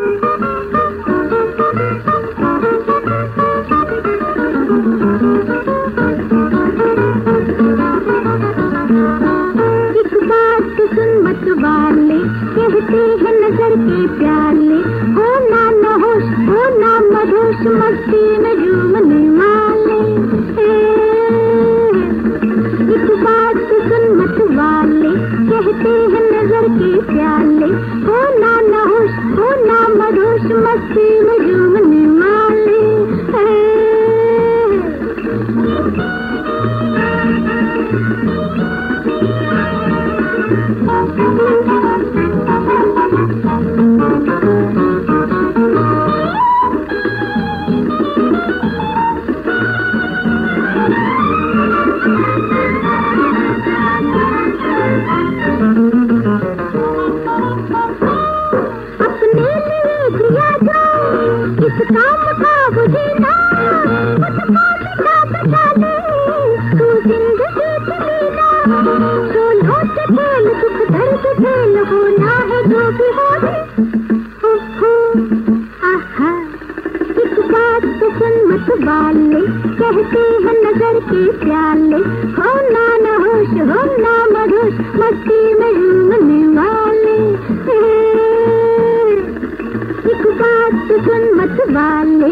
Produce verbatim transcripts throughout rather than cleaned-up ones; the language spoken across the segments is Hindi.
वाले कहते हैं नजर के प्याले, हो ना नहोश हो ना मधोश, मस्ती में झूमने वाले। एक बात सुन मत वाले कहते हैं नजर के प्याले, हो ना नहोश हो ना मधोश, मस्ती में झूमने वाले। इस काम का बुझेना मुझको बिना बचा ले, तू जिंदगी की लीला, सोलों से खेल दुख दर्द खेल, होना है जो भी हो रे। आहा एक बात तो सुन मत वाले कहते हैं नजर के प्याले, हो ना नहोश हो ना मधोश, मस्ती में झूमने वाले। एक बात सुन मत वाले।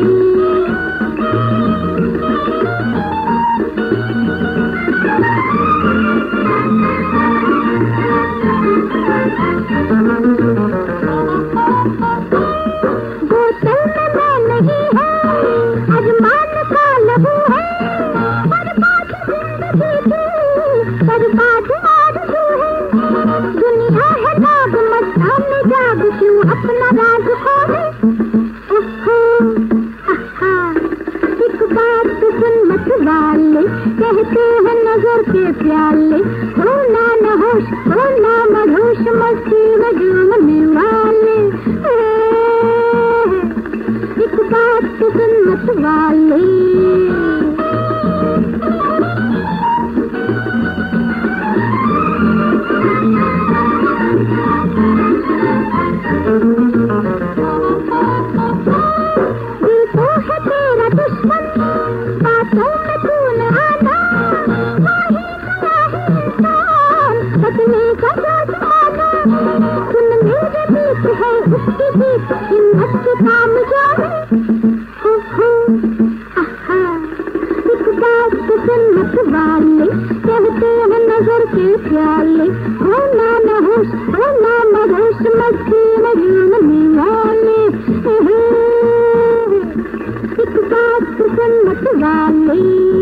बोतल में मैं नहीं है, अरमान का लहू है, बर्बाद जिंदगी की बर्बाद आरज़ू है। दुनिया है नाग मस्तान में जाग, क्यों अपना राज खोले। एक बात सुन मत वाले कहते हैं नजर के प्याले, हो ना नहोश हो ना मधोश, मस्ती में झूमने वाले। एक बात सुन मत वाले। बातों में तू न आना, वही गया है इंसान बदले का जमाना। सुन मेरे बीच है उसकी बीच, हिम्मत के काम जाने। हो हो आहा एक बात सुन मत वाले कहते हैं नजर के प्याले, हो ना नहोश हो ना मधोश, मस्ती में झूमने वाले। एक बात सुन मत वाले।